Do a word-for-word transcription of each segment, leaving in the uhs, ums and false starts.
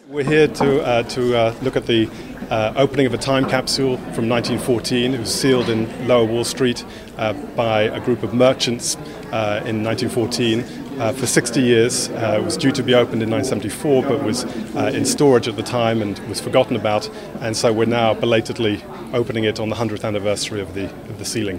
We're here to uh, to uh, look at the uh, opening of a time capsule from nineteen fourteen. It was sealed in Lower Wall Street uh, by a group of merchants uh, in nineteen fourteen. Uh, for sixty years. Uh, it was due to be opened in nineteen seventy-four, but was uh, in storage at the time and was forgotten about. And so we're now belatedly opening it on the hundredth anniversary of the of the sealing.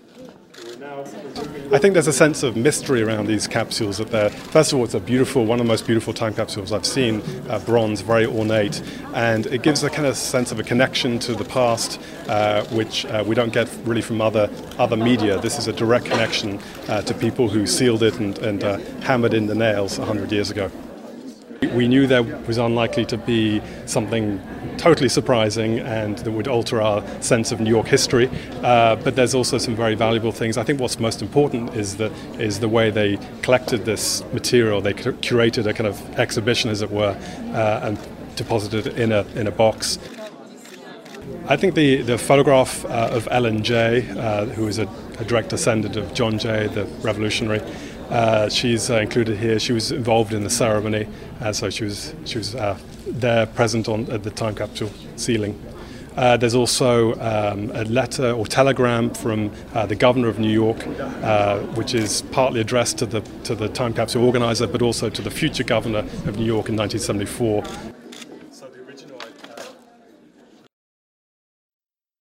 I think there's a sense of mystery around these capsules. That they're, first of all, it's a beautiful, one of the most beautiful time capsules I've seen, uh, bronze, very ornate, and it gives a kind of sense of a connection to the past, uh, which uh, we don't get really from other other media. This is a direct connection uh, to people who sealed it and, and uh, hammered in the nails one hundred years ago. We knew there was unlikely to be something totally surprising and that would alter our sense of New York history, uh, but there's also some very valuable things. I think what's most important is the, is the way they collected this material. They curated a kind of exhibition, as it were, uh, and deposited it in a, in a box. I think the, the photograph uh, of Ellen Jay, uh, who is a, a direct descendant of John Jay, the revolutionary, Uh, she's uh, included here. She was involved in the ceremony, uh, so she was she was uh, there, present on at the time capsule sealing. Uh, there's also um, a letter or telegram from uh, the governor of New York, uh, which is partly addressed to the to the time capsule organizer, but also to the future governor of New York in nineteen seventy-four.